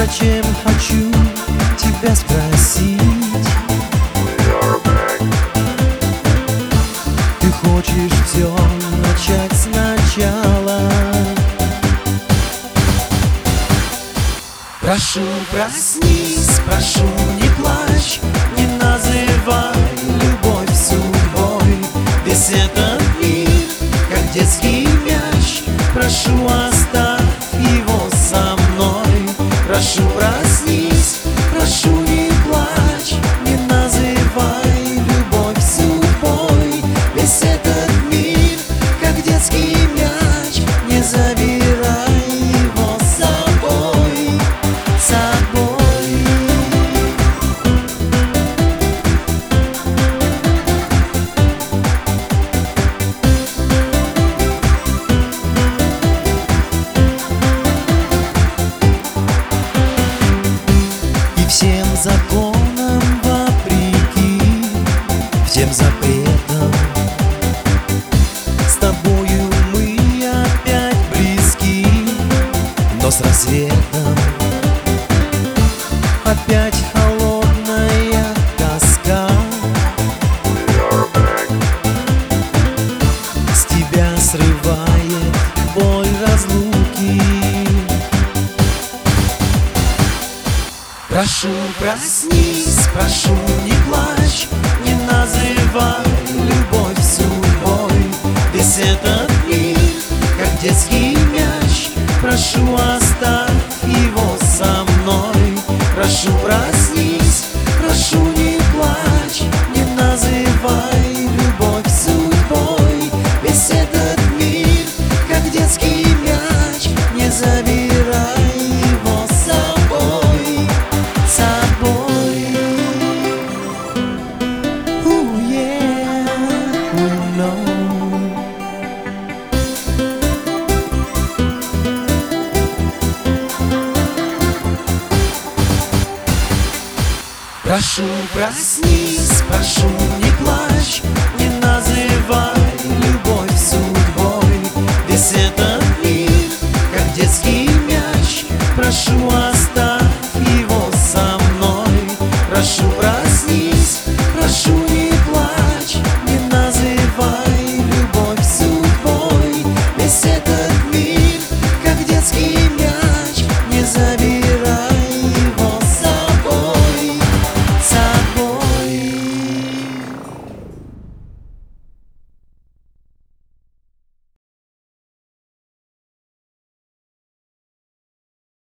зачем хочу тебя спросить. Ты хочешь все начать сначала. Прошу, проснись, прошу, не плачь, не называй любовь судьбой. Весь этот мир, как детский мяч, прошу, оставь его со мной. Прошу, проснись, прошу, не плачь, не называй любовь судьбой. Весь этот мир, как детский мяч, не забирай его с собой, с собой. Всем законам вопреки, всем запретам, с тобою мы опять близки, но с рассветом опять холодная тоска. С тебя срывает боль разлуки. Прошу, проснись, прошу, не плачь, не называй любовь судьбой. Весь этот мир, как детский мяч, прошу, оставь его со мной. Прошу, проснись, прошу, не плачь, не называй любовь судьбой. Весь этот мир, как детский мяч, не забирай его с собой, с собой. Ooh, yeah, oh, no. Прошу, проснись, прошу, не